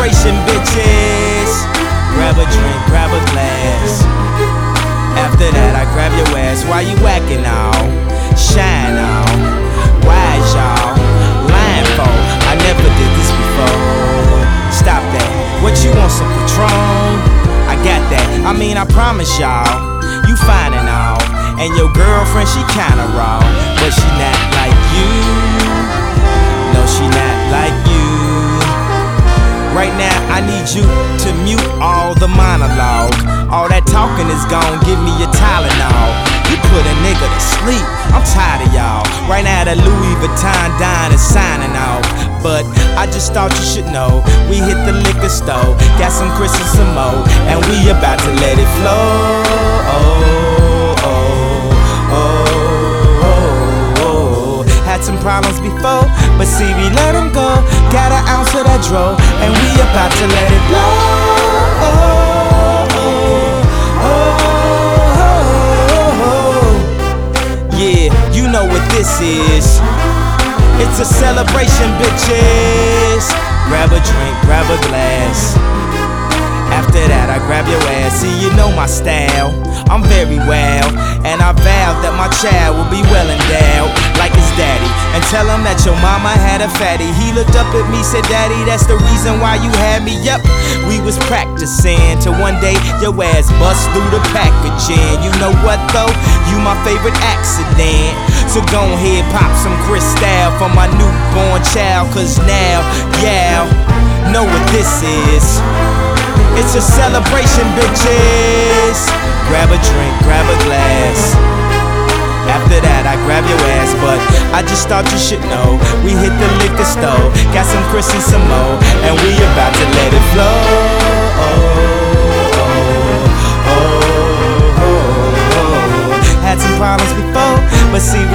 celebration, bitches. Grab a drink, grab a glass. After that, I grab your ass. Why you whacking all? Shine all. Wise y'all. Lying for? I never did this before. Stop that. What you want, some Patron? I got that. I mean, I promise y'all, you fine and all. And your girlfriend, she kinda raw, but she not like you. No, she not like you. Right now, I need you to mute all the monologue. All that talking is gone, give me your Tylenol. You put a nigga to sleep, I'm tired of y'all. Right now, the Louis Vuitton dine is signing off. But I just thought you should know, we hit the liquor store, got some Chris and some more, and we about to let it flow. Had some problems before, but see we let them go. Got an ounce of that dro, and we about to let it blow. Yeah, you know what this is. It's a celebration, bitches. Grab a drink, grab a glass. After that, I grab your ass. See, you know my style, I'm very well. And I vowed that my child will be well endowed, like his daddy. And tell him that your mama had a fatty. He looked up at me, said, Daddy, that's the reason why you had me. Yup, we was practicing till one day your ass bust through the packaging. You know what though? You my favorite accident. So go ahead, pop some Cristal for my newborn child. Cause now, yeah, know what this is. It's a celebration, bitches. Grab a drink, grab a glass. After that, I grab your ass, but I just thought you should know, we hit the liquor store, got some Chris and some more, and we about to let it flow. Had some problems before, but see